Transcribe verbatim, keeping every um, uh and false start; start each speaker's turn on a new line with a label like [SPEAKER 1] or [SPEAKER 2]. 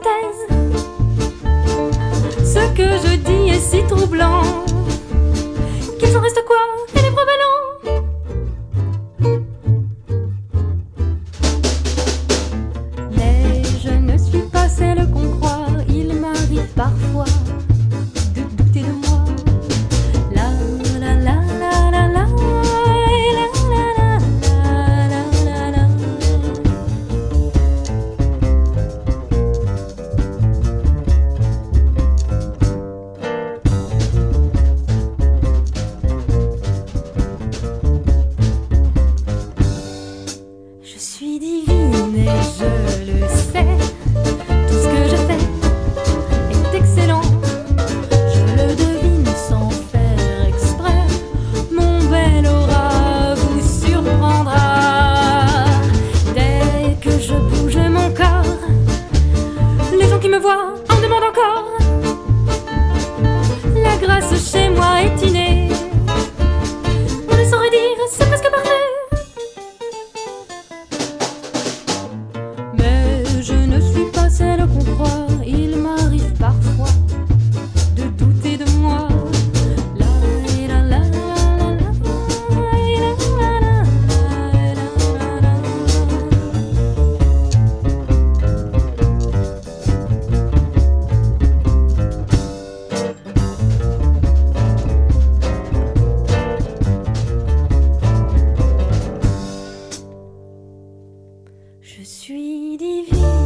[SPEAKER 1] hypothèse. Ce que je dis est si troublant qu'il s'en reste quoi? Elle est probablement. Mais je ne suis pas celle qu'on croit. Il m'arrive parfois de douter de moi. La la la la la la. Je suis divine et je le sais. Tout ce que je fais est excellent. Je le devine sans faire exprès. Mon bel aura vous surprendra. Dès que je bouge mon corps, les gens qui me voient en demandent encore. La grâce chez moi est innée. On ne saurait dire, c'est presque parfait. Mais je ne suis pas celle qu'on croit. Il m'arrive parfois de douter de moi. La la la la la la la la la. Je suis divine.